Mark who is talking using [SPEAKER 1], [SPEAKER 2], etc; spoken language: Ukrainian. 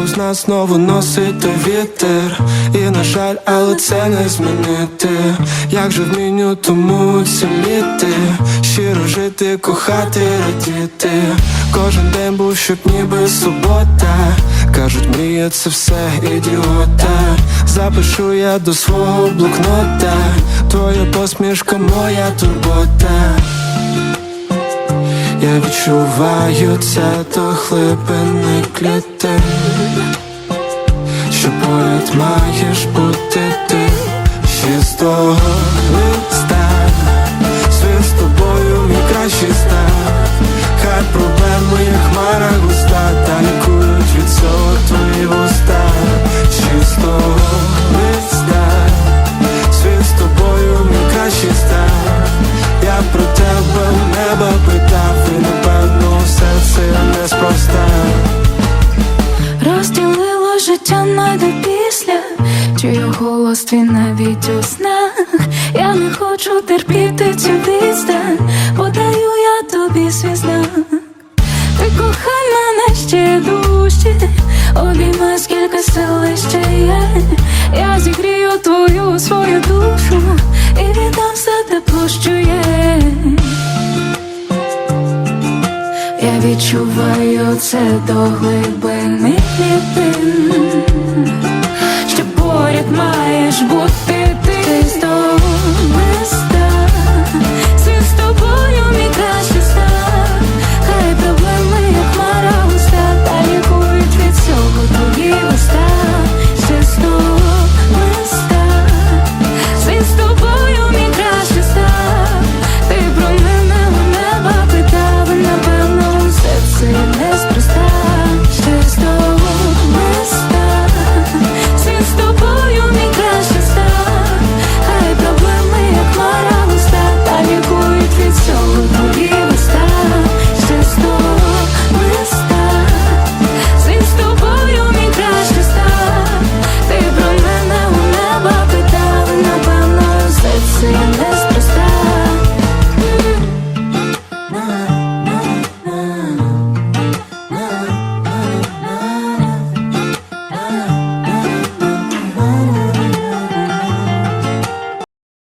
[SPEAKER 1] повз нас знову носить той вітер. І на жаль, але це не змінити. Як же вміню тому ціліти, щиро жити, кохати, радіти. Кожен день був, щоб ніби субота. Кажуть, мрія це все ідіота. Запишу я до свого блокнота: твоя посмішка, моя турбота. Я відчуваю це до глибини клітин, що поряд маєш бути ти. Ще з того листа світ з тобою мій кращий став. Хай проблеми, як хмара густа, та лікують від цього твої уста. Ще з того листа світ з тобою мій кращий став. Я про тебе у неба питав, і напевно все це неспроста.
[SPEAKER 2] Розділило життя на до після, чую голос твій навіть у снах. Я не хочу терпіти цю відстань, подаю я тобі свій знак. Ти кохай мене ще дужче, обіймай скільки сили ще є. Я зігрію твою свою душу і віддам все тепло, що є. Я відчуваю це до глибини клітин, що поряд маєш бути